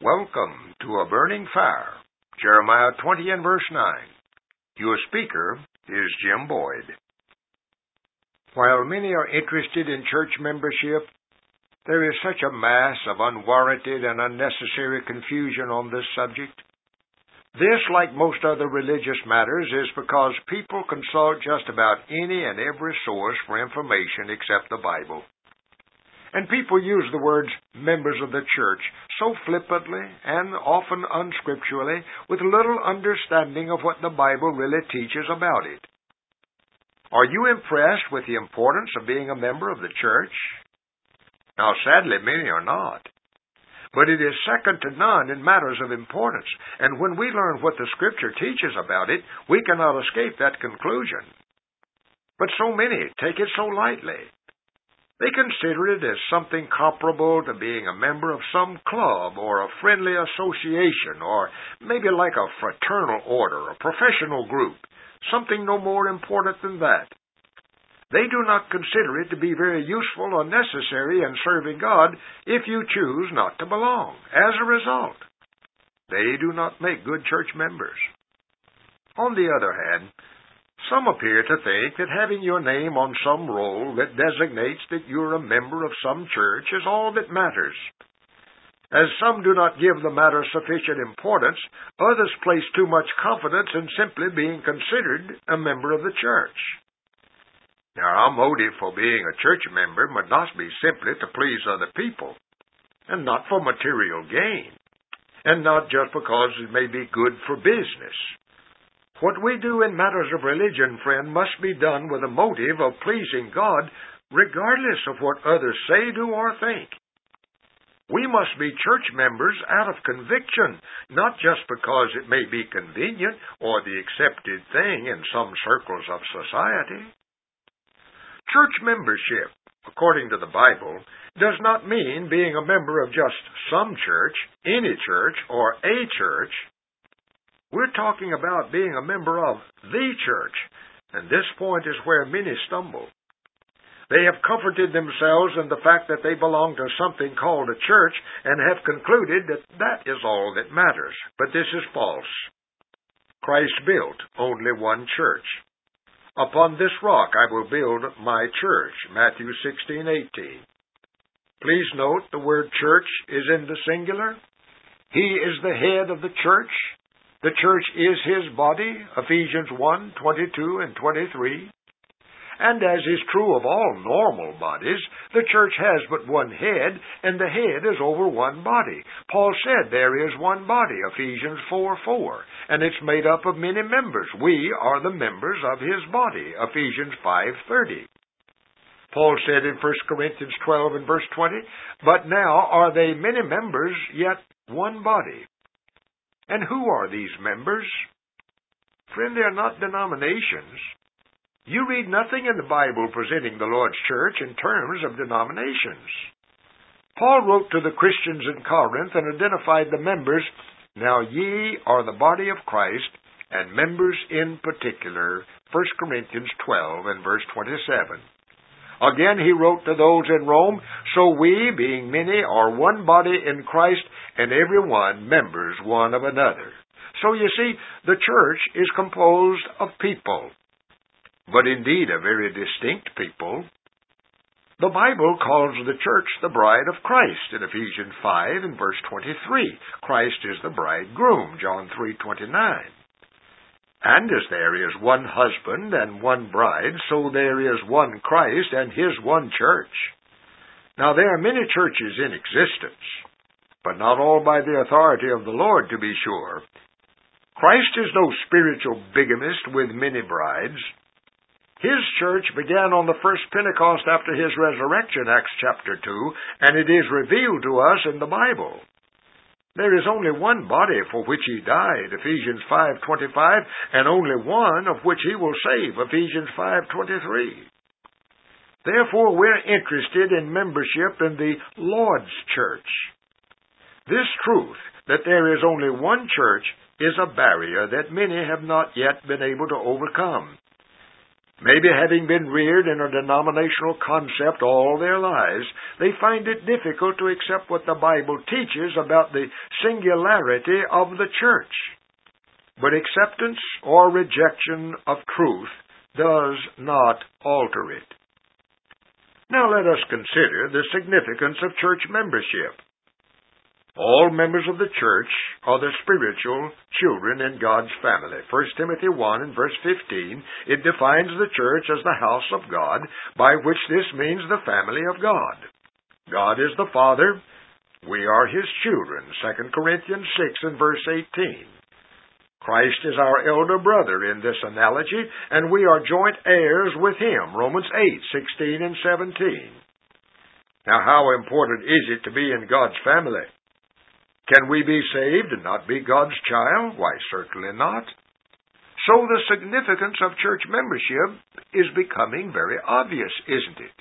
Welcome to A Burning Fire, Jeremiah 20 and verse 9. Your speaker is Jim Boyd. While many are interested in church membership, there is such a mass of unwarranted and unnecessary confusion on this subject. This, like most other religious matters, is because people consult just about any and every source for information except the Bible. And people use the words members of the church so flippantly and often unscripturally with little understanding of what the Bible really teaches about it. Are you impressed with the importance of being a member of the church? Now, sadly, many are not. But it is second to none in matters of importance, and when we learn what the Scripture teaches about it, we cannot escape that conclusion. But so many take it so lightly. They consider it as something comparable to being a member of some club or a friendly association, or maybe like a fraternal order, a professional group, something no more important than that. They do not consider it to be very useful or necessary in serving God if you choose not to belong. As a result, they do not make good church members. On the other hand, some appear to think that having your name on some roll that designates that you're a member of some church is all that matters. As some do not give the matter sufficient importance, others place too much confidence in simply being considered a member of the church. Now, our motive for being a church member must not be simply to please other people, and not for material gain, and not just because it may be good for business. What we do in matters of religion, friend, must be done with a motive of pleasing God, regardless of what others say, do, or think. We must be church members out of conviction, not just because it may be convenient or the accepted thing in some circles of society. Church membership, according to the Bible, does not mean being a member of just some church, any church, or a church. We're talking about being a member of the church, and this point is where many stumble. They have comforted themselves in the fact that they belong to something called a church and have concluded that that is all that matters. But this is false. Christ built only one church. Upon this rock I will build my church, Matthew 16:18. Please note the word church is in the singular. He is the head of the church. The church is His body, Ephesians 1:22 and 23. And as is true of all normal bodies, the church has but one head, and the head is over one body. Paul said there is one body, Ephesians 4:4, and it's made up of many members. We are the members of His body, Ephesians 5:30. Paul said in 1 Corinthians 12 and verse 20, but now are they many members, yet one body. And who are these members? Friend, they are not denominations. You read nothing in the Bible presenting the Lord's church in terms of denominations. Paul wrote to the Christians in Corinth and identified the members, now ye are the body of Christ, and members in particular, 1 Corinthians 12 and verse 27. Again, he wrote to those in Rome, so we, being many, are one body in Christ, and every one members one of another. So you see, the church is composed of people, but indeed a very distinct people. The Bible calls the church the bride of Christ in Ephesians 5 and verse 23. Christ is the bridegroom, John 3:29. And as there is one husband and one bride, so there is one Christ and His one church. Now there are many churches in existence, but not all by the authority of the Lord, to be sure. Christ is no spiritual bigamist with many brides. His church began on the first Pentecost after His resurrection, Acts chapter 2, and it is revealed to us in the Bible. There is only one body for which He died, Ephesians 5:25, and only one of which He will save, Ephesians 5:23. Therefore, we're interested in membership in the Lord's church. This truth, that there is only one church, is a barrier that many have not yet been able to overcome. Maybe having been reared in a denominational concept all their lives, they find it difficult to accept what the Bible teaches about the singularity of the church. But acceptance or rejection of truth does not alter it. Now let us consider the significance of church membership. All members of the church are the spiritual children in God's family. 1 Timothy 1 and verse 15, it defines the church as the house of God, by which this means the family of God. God is the Father. We are His children. 2 Corinthians 6 and verse 18. Christ is our elder brother in this analogy, and we are joint heirs with Him. Romans 8:16 and 17. Now, how important is it to be in God's family? Can we be saved and not be God's child? Why, certainly not. So the significance of church membership is becoming very obvious, isn't it?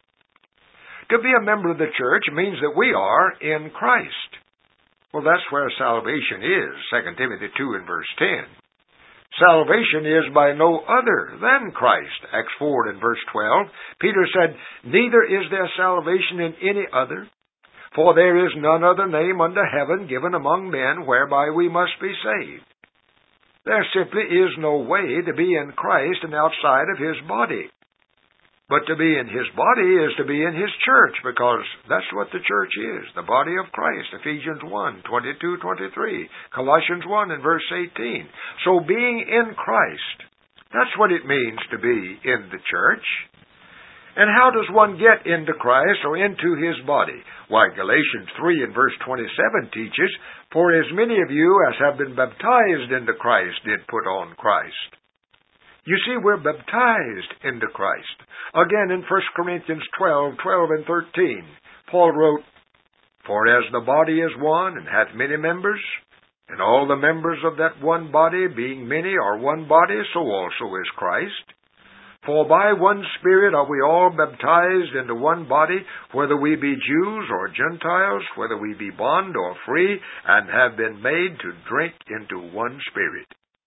To be a member of the church means that we are in Christ. Well, that's where salvation is, 2 Timothy 2 and verse 10. Salvation is by no other than Christ, Acts 4 and verse 12. Peter said, "Neither is there salvation in any other, for there is none other name under heaven given among men whereby we must be saved." There simply is no way to be in Christ and outside of His body. But to be in His body is to be in His church, because that's what the church is, the body of Christ. Ephesians 1, 22, 23, Colossians 1 and verse 18. So being in Christ, that's what it means to be in the church. And how does one get into Christ or into His body? Why, Galatians 3 and verse 27 teaches, "For as many of you as have been baptized into Christ did put on Christ." You see, we're baptized into Christ. Again, in 1 Corinthians 12 and 13, Paul wrote, "For as the body is one, and hath many members, and all the members of that one body, being many, are one body, so also is Christ. For by one Spirit are we all baptized into one body, whether we be Jews or Gentiles, whether we be bond or free, and have been made to drink into one Spirit."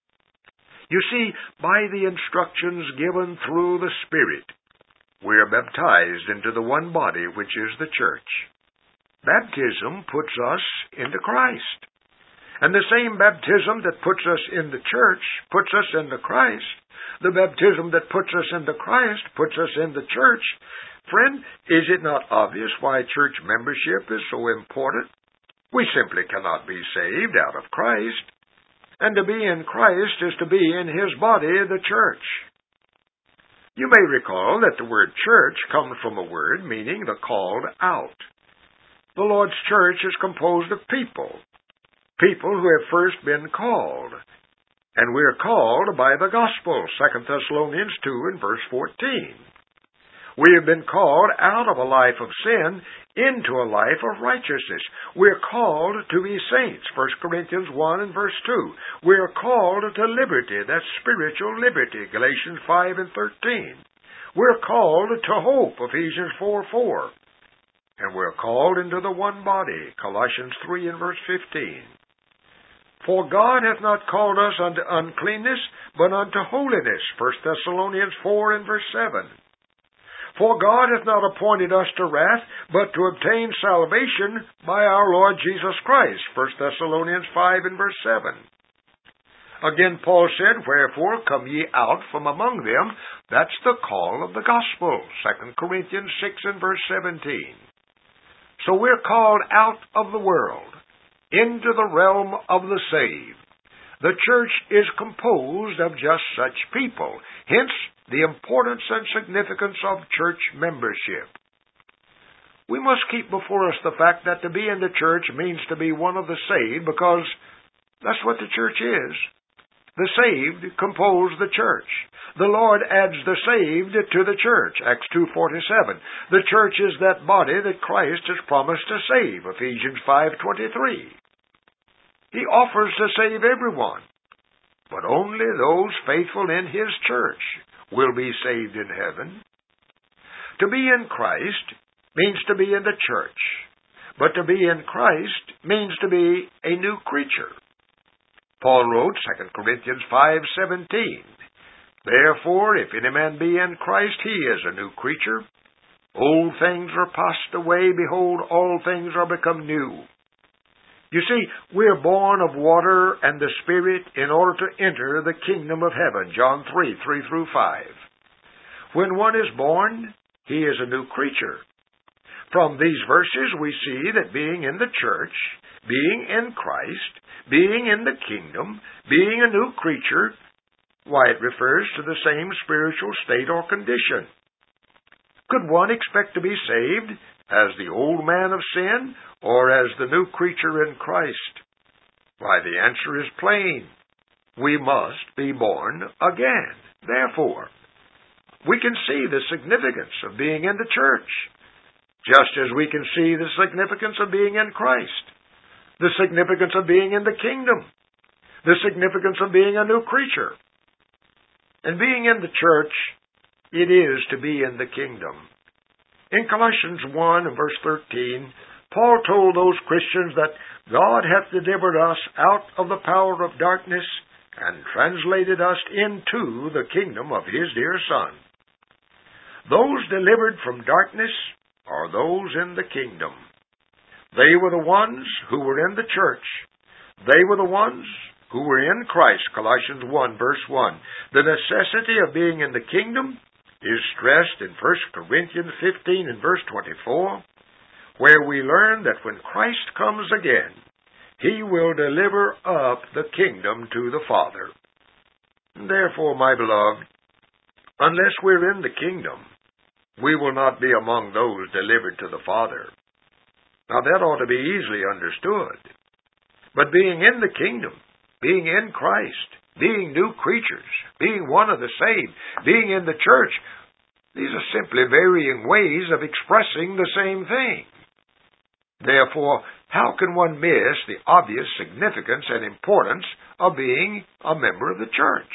You see, by the instructions given through the Spirit, we are baptized into the one body, which is the church. Baptism puts us into Christ. And the same baptism that puts us in the church puts us into Christ. The baptism that puts us into Christ puts us in the church. Friend, is it not obvious why church membership is so important? We simply cannot be saved out of Christ. And to be in Christ is to be in His body, the church. You may recall that the word church comes from a word meaning the called out. The Lord's church is composed of people who have first been called. And we are called by the gospel, 2 Thessalonians 2 and verse 14. We have been called out of a life of sin into a life of righteousness. We are called to be saints, 1 Corinthians 1 and verse 2. We are called to liberty, that's spiritual liberty, Galatians 5 and 13. We are called to hope, Ephesians 4:4. And we are called into the one body, Colossians 3 and verse 15. For God hath not called us unto uncleanness, but unto holiness, 1 Thessalonians 4 and verse 7. For God hath not appointed us to wrath, but to obtain salvation by our Lord Jesus Christ, 1 Thessalonians 5 and verse 7. Again, Paul said, "Wherefore come ye out from among them." That's the call of the gospel, 2 Corinthians 6 and verse 17. So we're called out of the world into the realm of the saved. The church is composed of just such people. Hence, the importance and significance of church membership. We must keep before us the fact that to be in the church means to be one of the saved, because that's what the church is. The saved compose the church. The Lord adds the saved to the church, Acts 2:47. The church is that body that Christ has promised to save, Ephesians 5:23. He offers to save everyone, but only those faithful in His church will be saved in heaven. To be in Christ means to be in the church, but to be in Christ means to be a new creature. Paul wrote, 2 Corinthians 5:17, Therefore, if any man be in Christ, he is a new creature. Old things are passed away. Behold, all things are become new. You see, we are born of water and the Spirit in order to enter the kingdom of heaven. John 3:3-5. When one is born, he is a new creature. From these verses, we see that being in the church, being in Christ, being in the kingdom, being a new creature, why, it refers to the same spiritual state or condition. Could one expect to be saved as the old man of sin or as the new creature in Christ? Why, the answer is plain. We must be born again. Therefore, we can see the significance of being in the church, just as we can see the significance of being in Christ, the significance of being in the kingdom, the significance of being a new creature. And being in the church, it is to be in the kingdom. In Colossians 1 and verse 13, Paul told those Christians that God hath delivered us out of the power of darkness and translated us into the kingdom of His dear Son. Those delivered from darkness are those in the kingdom. They were the ones who were in the church. They were the ones who were in Christ, Colossians 1, verse 1. The necessity of being in the kingdom is stressed in 1 Corinthians 15 and verse 24, where we learn that when Christ comes again, He will deliver up the kingdom to the Father. Therefore, my beloved, unless we're in the kingdom, we will not be among those delivered to the Father. Now, that ought to be easily understood. But being in the kingdom, being in Christ, being new creatures, being one of the saved, being in the church, these are simply varying ways of expressing the same thing. Therefore, how can one miss the obvious significance and importance of being a member of the church?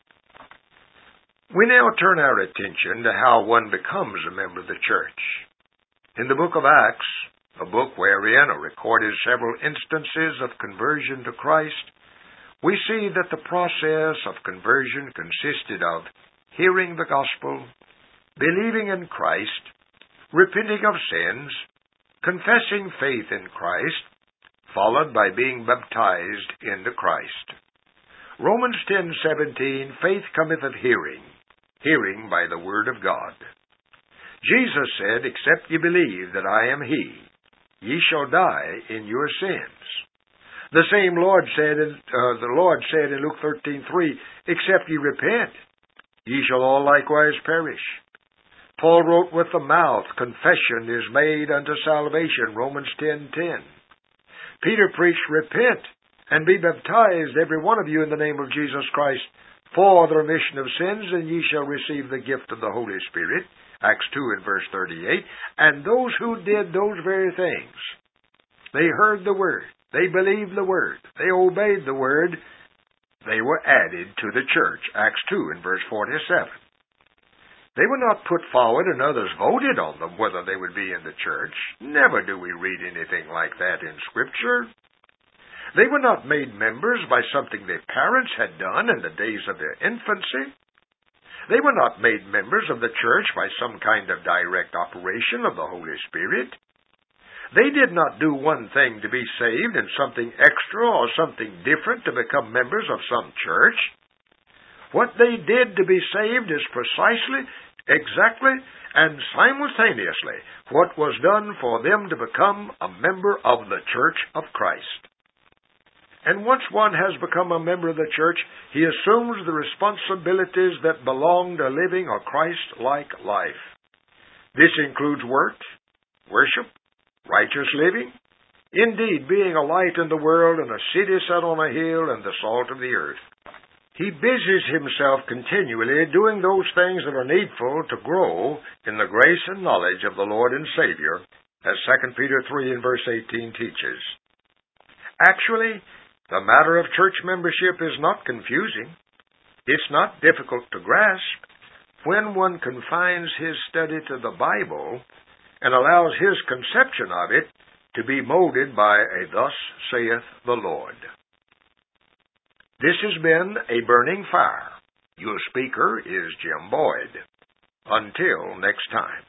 We now turn our attention to how one becomes a member of the church. In the book of Acts, a book wherein are recorded several instances of conversion to Christ, we see that the process of conversion consisted of hearing the gospel, believing in Christ, repenting of sins, confessing faith in Christ, followed by being baptized into Christ. Romans 10:17, faith cometh of hearing, hearing by the word of God. Jesus said, except ye believe that I am He, ye shall die in your sins. The Lord said in Luke 13:3, except ye repent, ye shall all likewise perish. Paul wrote, with the mouth confession is made unto salvation, Romans 10:10. Peter preached, repent and be baptized, every one of you, in the name of Jesus Christ, for the remission of sins, and ye shall receive the gift of the Holy Spirit, Acts 2 and verse 38. And those who did those very things, they heard the word, they believed the word, they obeyed the word, they were added to the church, Acts 2 and verse 47. They were not put forward and others voted on them whether they would be in the church. Never do we read anything like that in Scripture. They were not made members by something their parents had done in the days of their infancy. They were not made members of the church by some kind of direct operation of the Holy Spirit. They did not do one thing to be saved and something extra or something different to become members of some church. What they did to be saved is precisely, exactly, and simultaneously what was done for them to become a member of the Church of Christ. And once one has become a member of the church, he assumes the responsibilities that belong to living a Christ-like life. This includes work, worship, righteous living, indeed being a light in the world and a city set on a hill and the salt of the earth. He busies himself continually doing those things that are needful to grow in the grace and knowledge of the Lord and Savior, as 2 Peter 3 and verse 18 teaches. Actually, the matter of church membership is not confusing. It's not difficult to grasp when one confines his study to the Bible and allows his conception of it to be molded by a thus saith the Lord. This has been a burning fire Your speaker is Jim Boyd. Until next time.